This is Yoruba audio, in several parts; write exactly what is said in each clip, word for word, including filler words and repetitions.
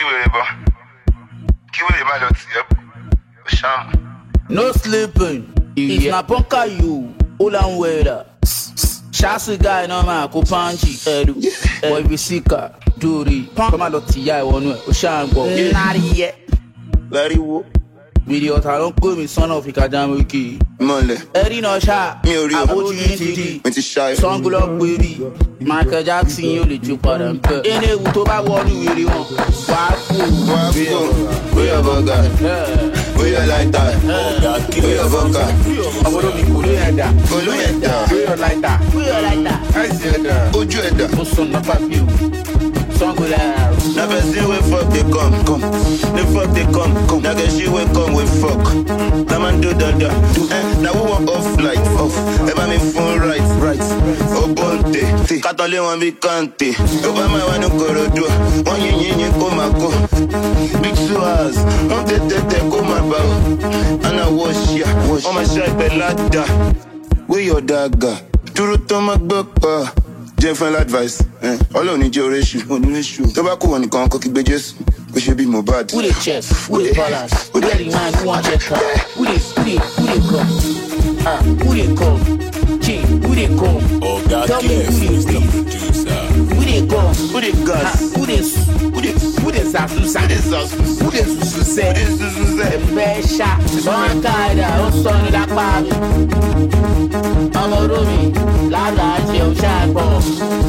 No sleeping. If na punka you, ulan weda. Shasi guy no ma ko panchi edu. Boy visika duri. Kama loti ya wonu o shango. Nari ye. Very wo. Video ta don ko mi son of Ikadam wiki. Mole. Eri no sha. Mi ori o. Aboju ntidi. Mi ti shy. Song lo gberi. Michael Jackson yo le ju padà npe. Ene wu tó bá wonu wiri won. Wa ku. Wa ku. We are burger. We are like that. We are burger. Aboro mi kulu yenda. Kulu yenda. We are like that. We are like that. I see that. Oju eda. Mo son na pa bi o. Song go la. Never see we fuck they come, come. They fuck they come, come. Now get she we come we fuck. That man do that, that. Eh, now we want off light, off. Ever me phone right, right. Oh bonte, Katole wan be kante. Over my one go do. One yin yin yin come go. Big suas, one te te te come about. And I wash ya, wash. On my side belada. Where your dagger? Turu to my book. Different advice, eh? All on need your ratio, on your ratio. Tobacco on the con cocky badges, we should be more bad. Who the chest, who the balance, who the man who want check car, who the, who the, who the come, ah, who the come, G, who the come, oh God, tell me who the producer, who the come, who the gas, who the, who the, who the zazu, who the zazu, who the susu say, who the susu say, Besha, don't kaida, don't son la baby, Amoromi, la la, je shagbo.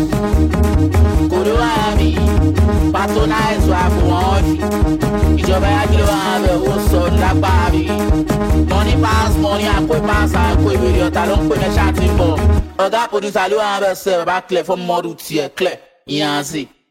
Kuruami, patronize wa kuwanji. Ìjọba ya kilo wa be o so lágbá mi. Money pass money, akwe pass akwe ìbéèrè ọ̀tá ló ń pè ní ṣáàtì ń bọ̀. Ọ̀gá producer ló wà bẹ́ẹ̀ sẹ́ bàbá clear fún mọ́dù tiẹ̀ clear. Ìyànjú.